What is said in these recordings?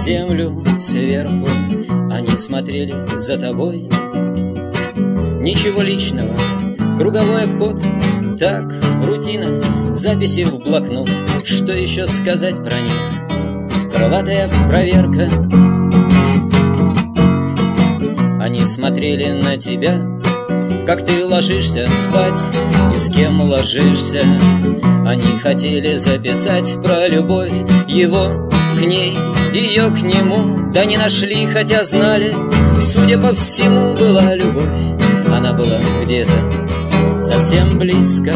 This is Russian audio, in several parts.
землю сверху, они смотрели за тобой. Ничего личного, круговой обход, так, рутина, записи в блокнот. Что еще сказать про них? Крылатая проверка. Они смотрели на тебя, как ты ложишься спать и с кем ложишься. Они хотели записать про любовь его к ней, ее к нему. Да не нашли, хотя знали, судя по всему, была любовь. Она была где-то совсем близко.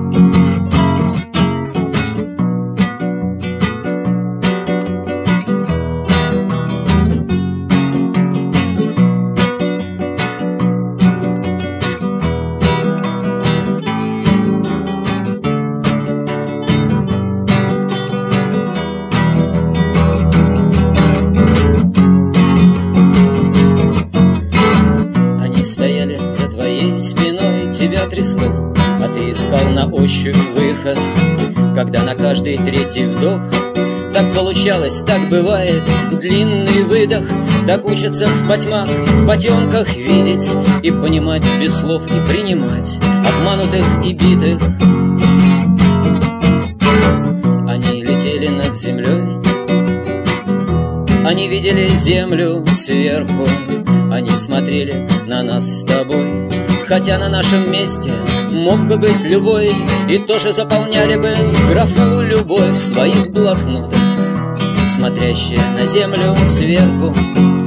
Стояли за твоей спиной, тебя трясло, а ты искал на ощупь выход. Когда на каждый третий вдох так получалось, так бывает, длинный выдох. Так учатся в потьмах, потемках видеть и понимать без слов, и принимать обманутых и битых. Они летели над землей, они видели землю сверху, они смотрели на нас с тобой. Хотя на нашем месте мог бы быть любой, и тоже заполняли бы графу любовь в своих блокнотах, смотрящая на землю сверху.